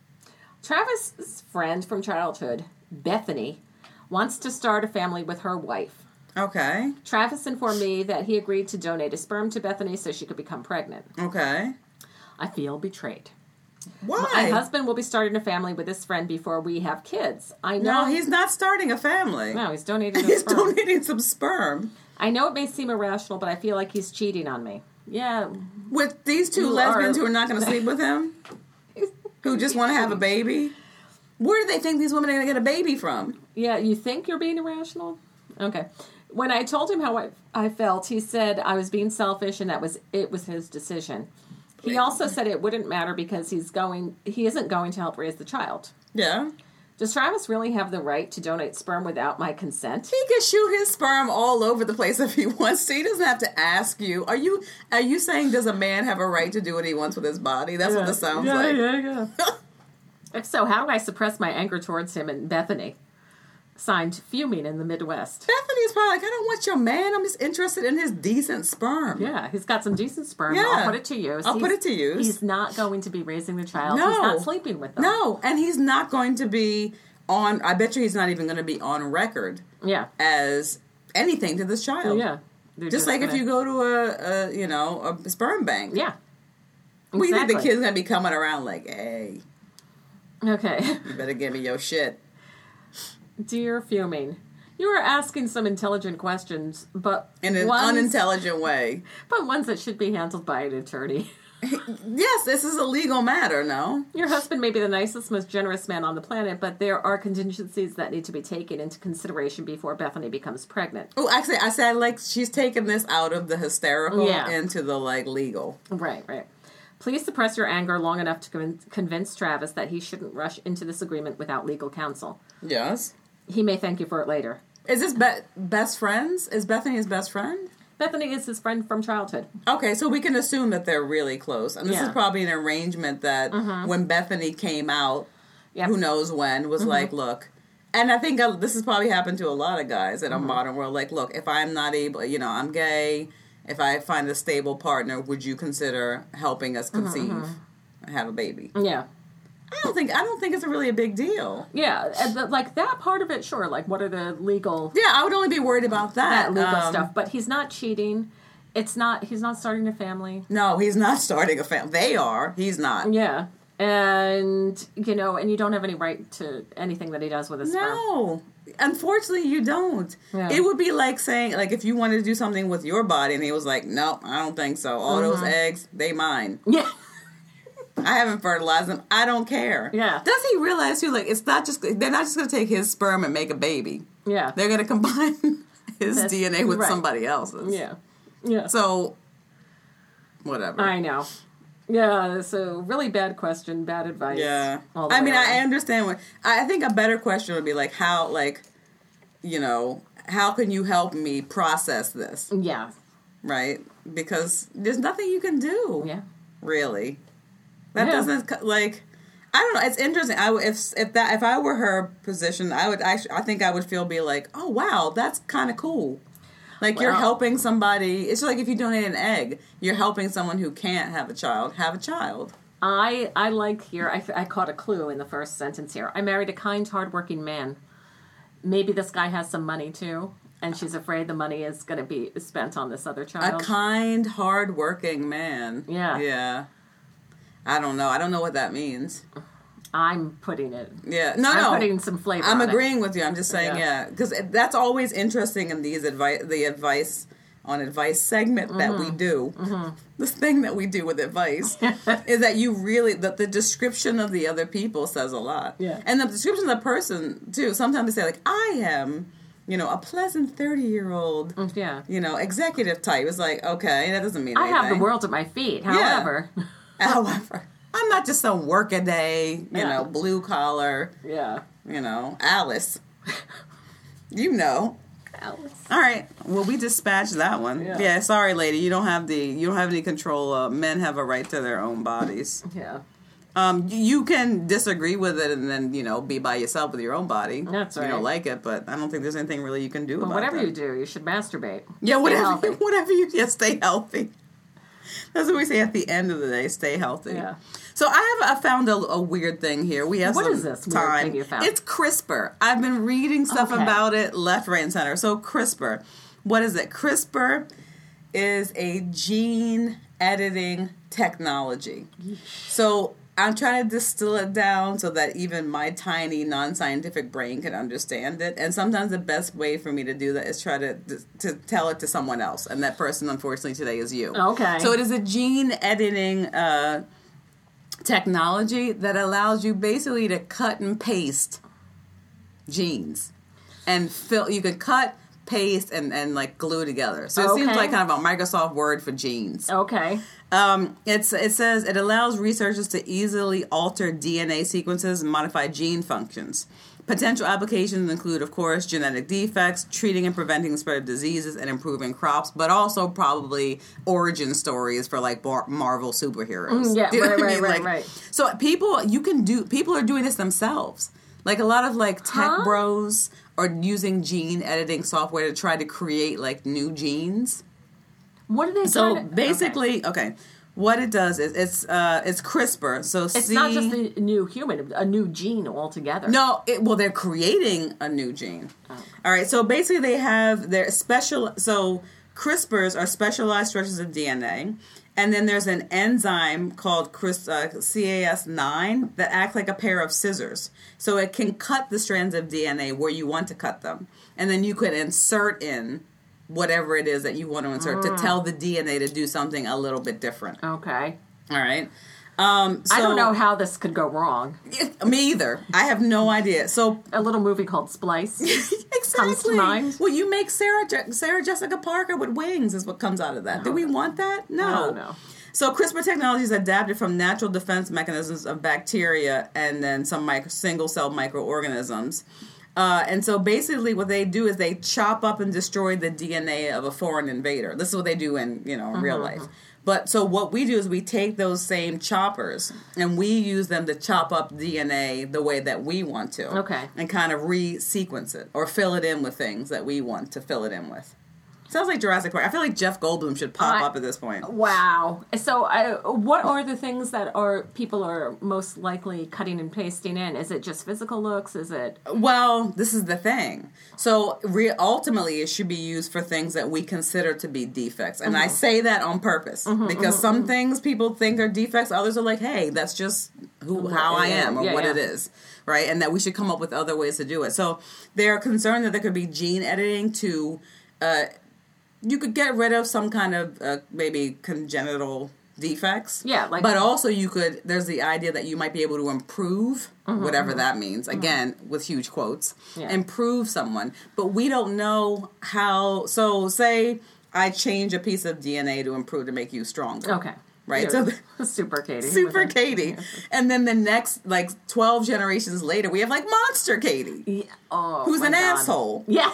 Travis's friend from childhood, Bethany, wants to start a family with her wife. Okay. Travis informed me that he agreed to donate a sperm to Bethany so she could become pregnant. Okay. I feel betrayed. Why? My husband will be starting a family with his friend before we have kids. I know. No, he's not starting a family. No, he's donating He's sperm. donating some sperm. I know it may seem irrational, but I feel like he's cheating on me. Yeah. With these two You lesbians are- who are not going to sleep with him? Who just want to have a baby? Where do they think these women are going to get a baby from? Yeah, you think you're being irrational? Okay. When I told him how I felt, he said I was being selfish and it was his decision. He also said it wouldn't matter because he isn't going to help raise the child. Yeah. Does Travis really have the right to donate sperm without my consent? He can shoot his sperm all over the place if he wants to. He doesn't have to ask you. Are you saying does a man have a right to do what he wants with his body? That's what this sounds like. Yeah. If so, how do I suppress my anger towards him and Bethany? Signed, Fuming in the Midwest. Bethany's probably like, I don't want your man. I'm just interested in his decent sperm. Yeah, he's got some decent sperm. Yeah. I'll put it to use. I'll put it to use. He's not going to be raising the child. No. He's not sleeping with them. No, and he's not going to be on, I bet you he's not even going to be on record Yeah. as anything to this child. Yeah. They're Just like if gonna- you go to a sperm bank. Yeah. We think the Exactly. kid's going to be coming around like, hey, Okay. you better give me your shit. Dear Fuming, you are asking some intelligent questions, but In an ones unintelligent way. that should be handled by an attorney. Yes, this is a legal matter, no? Your husband may be the nicest, most generous man on the planet, but there are contingencies that need to be taken into consideration before Bethany becomes pregnant. Oh, actually, I said, like, she's taking this out of the hysterical Yeah. into the, like, legal. Right. Please suppress your anger long enough to convince Travis that he shouldn't rush into this agreement without legal counsel. Yes. He may thank you for it later. Is this best friends? Is Bethany his best friend? Bethany is his friend from childhood. Okay, so we can assume that they're really close. And this is probably an arrangement that when Bethany came out, who knows when, was like, look. And I think this has probably happened to a lot of guys in a modern world. Like, look, if I'm not able, I'm gay. If I find a stable partner, would you consider helping us conceive and have a baby? Yeah. I don't think it's really a big deal. Yeah, and like that part of it, sure. Like, what are the legal? Yeah, I would only be worried about that legal stuff. But he's not cheating. He's not starting a family. No, he's not starting a family. They are. He's not. Yeah, and and you don't have any right to anything that he does with his sperm. No, unfortunately, you don't. Yeah. It would be like saying, like, if you wanted to do something with your body, and he was like, "No, I don't think so. All those eggs, they mine." Yeah. I haven't fertilized them. I don't care. Yeah. Does he realize too? Like, they're not just going to take his sperm and make a baby. Yeah. They're going to combine his DNA with somebody else's. Yeah. Yeah. So, whatever. I know. Yeah. So, really bad question, bad advice. Yeah. I understand I think a better question would be like, how can you help me process this? Yeah. Right? Because there's nothing you can do. Yeah. Really. That doesn't, like, I don't know. It's interesting. If I were her position, I think I would be like, oh wow, that's kind of cool. Like, you're helping somebody. It's like if you donate an egg, you're helping someone who can't have a child have a child. I like here. I caught a clue in the first sentence here. I married a kind, hardworking man. Maybe this guy has some money too, and she's afraid the money is going to be spent on this other child. A kind, hardworking man. Yeah. Yeah. I don't know. I don't know what that means. I'm putting it. Yeah. I'm putting some flavor I'm on agreeing it. with you. I'm just saying, because that's always interesting in the advice on advice segment that we do. Mm-hmm. This thing that we do with advice is that you really, that the description of the other people says a lot. Yeah. And the description of the person, too. Sometimes they say, like, I am, a pleasant 30-year-old, executive type. It's like, okay, that doesn't mean anything. I have the world at my feet. However. However, I'm not just some work-a-day, blue collar. Yeah. Alice. Alice. All right. Well, we dispatched that one. Yeah. Sorry, lady. You don't have any control. Men have a right to their own bodies. Yeah. You can disagree with it and then be by yourself with your own body. That's right. You don't like it, but I don't think there's anything really you can do about it. Whatever you do, you should masturbate. Yeah. Whatever you just stay healthy. That's what we say at the end of the day. Stay healthy. Yeah. So I found a weird thing here. We have what some is this time. Weird thing you found? It's CRISPR. I've been reading stuff about it left, right, and center. So CRISPR. What is it? CRISPR is a gene editing technology. So I'm trying to distill it down so that even my tiny non-scientific brain can understand it. And sometimes the best way for me to do that is try to tell it to someone else. And that person, unfortunately, today is you. Okay. So it is a gene editing technology that allows you basically to cut and paste genes. And you can cut, paste, and like glue together. So it seems like kind of a Microsoft Word for genes. Okay. It says it allows researchers to easily alter DNA sequences and modify gene functions. Potential applications include, of course, genetic defects, treating and preventing the spread of diseases, and improving crops, but also probably origin stories for like Marvel superheroes. Yeah, right. So people are doing this themselves. Like a lot of like tech bros are using gene editing software to try to create like new genes. What are they? So basically, what it does is it's CRISPR. So it's not just a new human, a new gene altogether. No, they're creating a new gene. Oh. All right. So basically, they have their special. So CRISPRs are specialized structures of DNA, and then there's an enzyme called CAS9 that acts like a pair of scissors. So it can cut the strands of DNA where you want to cut them, and then you could insert in whatever it is that you want to insert to tell the DNA to do something a little bit different. Okay. All right. I don't know how this could go wrong. Me either. I have no idea. So a little movie called Splice exactly. comes to mind. Well, you make Sarah Jessica Parker with wings is what comes out of that. Do we want that? No. No. So CRISPR technology is adapted from natural defense mechanisms of bacteria and then some single-cell microorganisms. And so basically what they do is they chop up and destroy the DNA of a foreign invader. This is what they do in, real life. But so what we do is we take those same choppers and we use them to chop up DNA the way that we want to. Okay. And kind of re-sequence it or fill it in with things that we want to fill it in with. Sounds like Jurassic Park. I feel like Jeff Goldblum should pop up at this point. Wow. So what are the things that people are most likely cutting and pasting in? Is it just physical looks? Is it... Well, this is the thing. So ultimately it should be used for things that we consider to be defects. And I say that on purpose because some things people think are defects. Others are like, hey, that's just how I am or what it is. Right? And that we should come up with other ways to do it. So they're concerned that there could be gene editing to... you could get rid of some kind of maybe congenital defects. Yeah, but also there's the idea that you might be able to improve, whatever that means, again, with huge quotes, improve someone. But we don't know how, so say I change a piece of DNA to improve to make you stronger. Okay. Right? So Super Katie. Super Katie. And then the next, 12 generations later, we have, Monster Katie. Yeah. Who's an asshole. Yeah.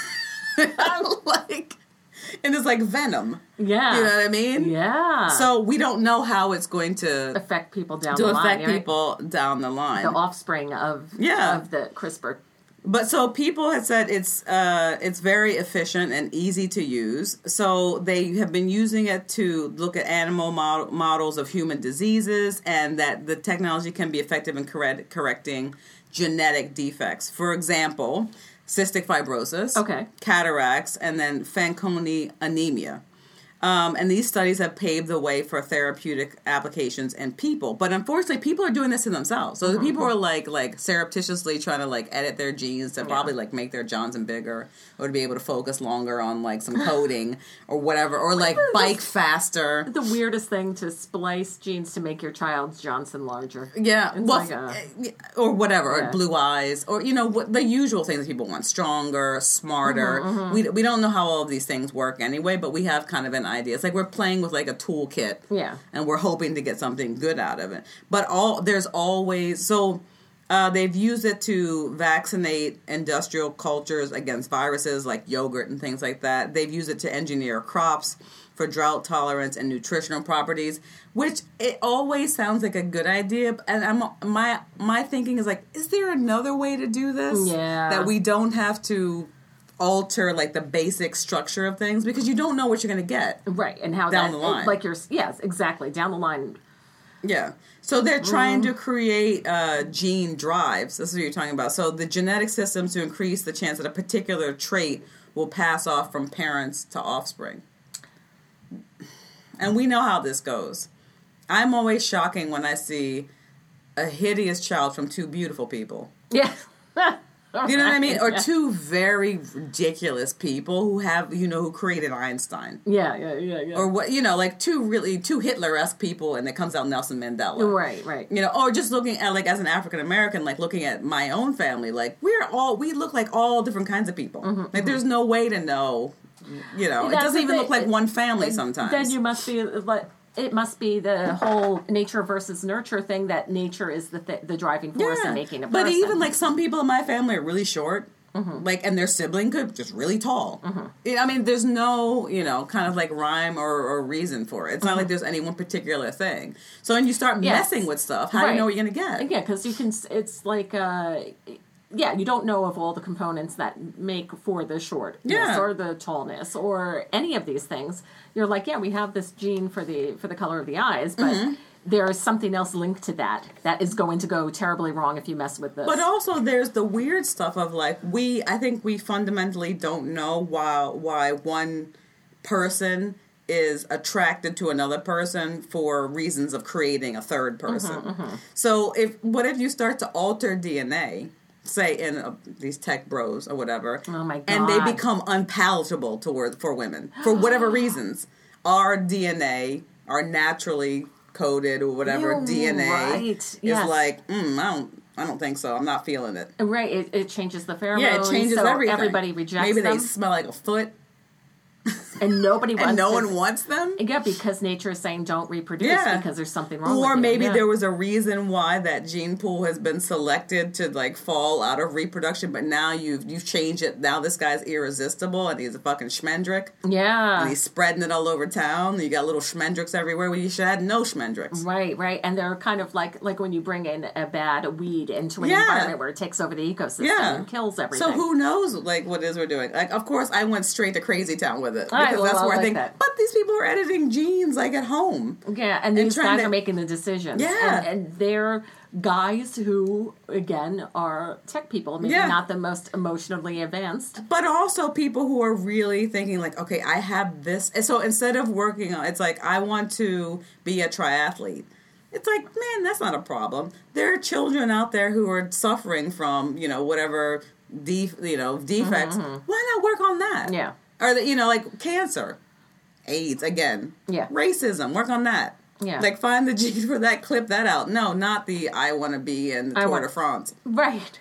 And it's like Venom. Yeah. You know what I mean? Yeah. So we don't know how it's going to affect people down the line. affect people down the line. The offspring of the CRISPR. But so people have said it's very efficient and easy to use. So they have been using it to look at animal models of human diseases and that the technology can be effective in correcting genetic defects. For example... cystic fibrosis, cataracts, and then Fanconi anemia. And these studies have paved the way for therapeutic applications in people. But unfortunately, people are doing this to themselves. So the people are like surreptitiously trying to edit their genes to probably make their Johnson bigger or to be able to focus longer on some coding or whatever, or bike faster. The weirdest thing to splice genes to make your child's Johnson larger. Yeah, or whatever, or blue eyes, or what the usual things people want: stronger, smarter. We don't know how all of these things work anyway, but we have kind of an idea. It's like we're playing with a toolkit, and we're hoping to get something good out of it. But there's always they've used it to vaccinate industrial cultures against viruses like yogurt and things like that. They've used it to engineer crops for drought tolerance and nutritional properties, which it always sounds like a good idea. And my thinking is is there another way to do this? Yeah, that we don't have to alter the basic structure of things, because you don't know what you're going to get and how down the line. Yes, exactly, down the line. Yeah. So they're trying to create gene drives. This is what you're talking about. So the genetic systems to increase the chance that a particular trait will pass off from parents to offspring. And we know how this goes. I'm always shocking when I see a hideous child from two beautiful people. Yeah. You know what I mean? Or two very ridiculous people who have, who created Einstein. Yeah. Or what, two Hitler-esque people, and it comes out Nelson Mandela. Right. Or just looking at, as an African-American, looking at my own family, we look like all different kinds of people. There's no way to know, it doesn't even look like one family sometimes. Then you must be, it must be the whole nature versus nurture thing, that nature is the driving force in making a person. But even some people in my family are really short, and their sibling could just really tall. I mean, there's no kind of rhyme or reason for it. It's not like there's any one particular thing. So when you start messing with stuff, how do you know what you're going to get? Yeah, because you can. It's you don't know of all the components that make for the shortness or the tallness or any of these things. You're we have this gene for the color of the eyes, but there is something else linked to that is going to go terribly wrong if you mess with this. But also there's the weird stuff of I think we fundamentally don't know why one person is attracted to another person for reasons of creating a third person. So what if you start to alter DNA, say in these tech bros or whatever, oh my God, and they become unpalatable for women for whatever reasons? Our DNA, our naturally coded or whatever DNA right. is Yes. like, I don't think so. I'm not feeling it. Right, it changes the pheromones. Yeah, it changes so everything. Everybody rejects Maybe them. they smell like a foot. And nobody wants And no to- one wants them? Yeah, because nature is saying don't reproduce Yeah. because there's something wrong with Or you. maybe Yeah. there was a reason why that gene pool has been selected to like fall out of reproduction, but now you've changed it. Now this guy's irresistible and he's a fucking schmendrick. Yeah. And he's spreading it all over town. You got little schmendricks everywhere when you should have no schmendricks. Right. And they're kind of like when you bring in a bad weed into an Yeah. environment where it takes over the ecosystem and kills everything. So who knows like what it is we're doing. Like of course I went straight to Crazy Town with it. I Because that's love where I like think that. but these people are editing genes like at home. Yeah, and these trying guys to- are making the decisions. Yeah. And they're guys who, again, are tech people, maybe Yeah. not the most emotionally advanced. But also people who are really thinking like, okay, I have this. And so instead of working on, it's like, I want to be a triathlete. It's like, man, that's not a problem. There are children out there who are suffering from, whatever, defects. Why not work on that? Yeah. Or, like cancer, AIDS, again. Yeah. Racism, work on that. Yeah. Like, find the gene for that, clip that out. No, not the I want to be in the Tour de France. Right.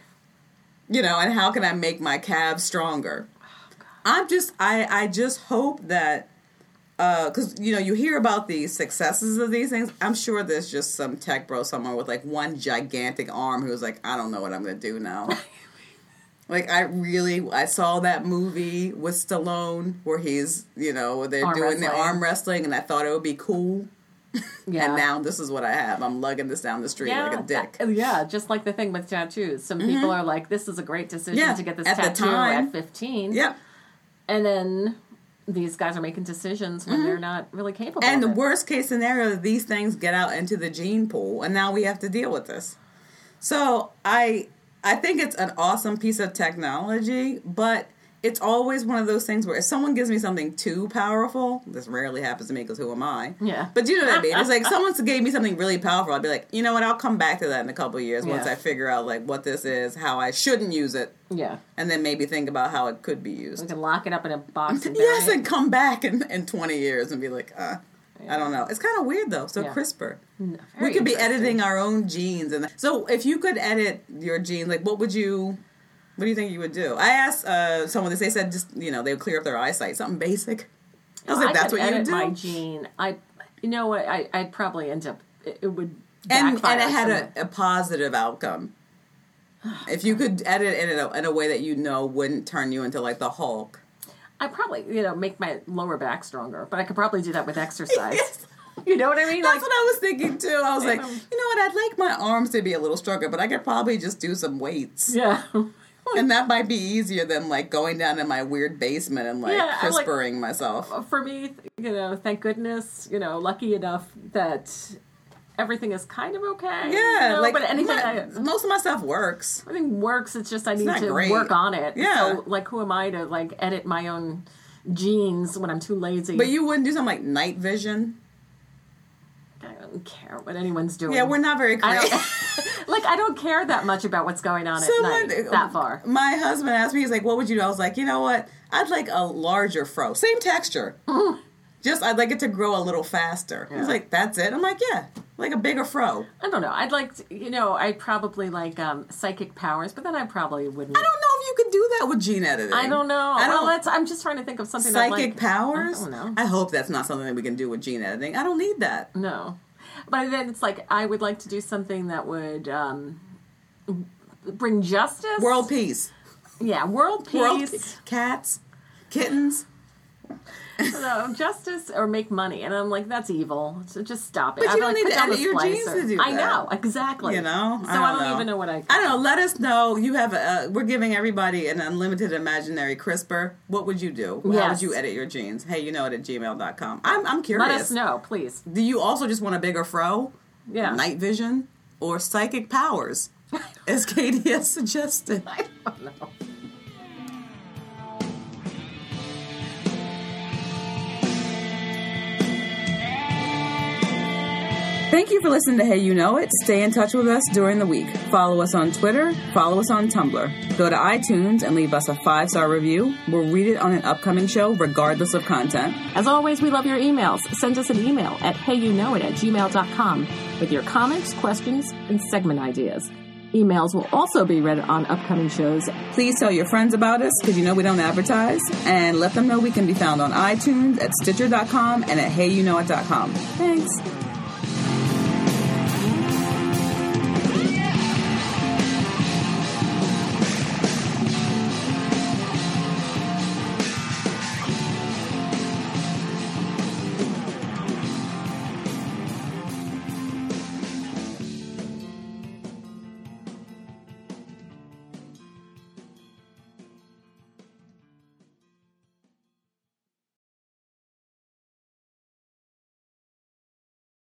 And how can I make my calves stronger? I just hope that, because, you hear about the successes of these things. I'm sure there's just some tech bro somewhere with, like, one gigantic arm who's like, I don't know what I'm going to do now. Like, I saw that movie with Stallone where he's, where they're Arm doing the wrestling. arm wrestling, and I thought it would be cool. Yeah. And now this is what I have. I'm lugging this down the street like a dick. Yeah, just like the thing with tattoos. Some people are like, this is a great decision Yeah, to get this at the tattoo time. at 15. Yep. And then these guys are making decisions when they're not really capable And the of it. worst case scenario, these things get out into the gene pool, and now we have to deal with this. So I think it's an awesome piece of technology, but it's always one of those things where if someone gives me something too powerful, this rarely happens to me because who am I? Yeah. But you know what I mean? It's like someone gave me something really powerful, I'd be like, you know what, I'll come back to that in a couple of years once Yeah. I figure out like what this is, how I shouldn't use it, Yeah. and then maybe think about how it could be We used. can lock it up in a box and bury Yes, it. and come back in 20 years and be like, I don't know. It's kind of weird though. So Yeah. CRISPR. Very We could be interesting. editing our own genes, and so if you could edit your genes, like what do you think you would do? I asked someone this. They said just they would clear up their eyesight, something basic. I was like, that's could what you edit do. my gene. You know what? I'd probably end up. It would. And backfire it had somewhere. a positive outcome. If you could edit it in a way that wouldn't turn you into like the Hulk. I probably make my lower back stronger, but I could probably do that with exercise. Yes. You know what I mean? That's what I was thinking too. I was like, know. you know what? I'd like my arms to be a little stronger, but I could probably just do some weights. Yeah. And that might be easier than like going down in my weird basement and like Yeah, I like- CRISPRing myself. For me, thank goodness, lucky enough that everything is kind of okay. Yeah, like but anything most of my stuff works. everything works. It's just I need not to great. work on it. Yeah. So like, who am I to like edit my own genes when I'm too lazy? But you wouldn't do something like night vision. I don't care what anyone's doing. Yeah, we're not very I creative. don't, I don't care that much about what's going on at night that far. My husband asked me, he's like, what would you do? I was like, you know what? I'd like a larger fro. Same texture. Just, I'd like it to grow a little faster. He's like, that's it? I'm like, yeah, like a bigger fro. I don't know. I'd like to, I'd probably like psychic powers, but then I probably wouldn't. I don't know if you could do that with gene editing. I don't know. I don't, Well, I'm just trying to think of something psychic like, powers? I don't know. I hope that's not something that we can do with gene editing. I don't need that. No. But then it's like, I would like to do something that would bring justice. World peace. Yeah, world peace. Cats. Kittens. No, justice or make money. And I'm like, that's evil. So just stop it. But I'd you don't like, need put to down edit the your genes splicer. to do I that. know, exactly. You know? So I don't even know what I don't know. Let us know. You have we're giving everybody an unlimited imaginary CRISPR. What would you do? How Yes. would you edit your genes? Hey, you know it at gmail.com. I'm curious. Let us know, please. Do you also just want a bigger fro? Yeah. Night vision? Or psychic powers? As Katie has suggested. I don't know. Thank you for listening to Hey You Know It. Stay in touch with us during the week. Follow us on Twitter. Follow us on Tumblr. Go to iTunes and leave us a 5-star review. We'll read it on an upcoming show, regardless of content. As always, we love your emails. Send us an email at heyyouknowit@gmail.com with your comments, questions, and segment ideas. Emails will also be read on upcoming shows. Please tell your friends about us, because you know we don't advertise, and let them know we can be found on iTunes, at Stitcher.com, and at HeyYouKnowIt.com. Thanks.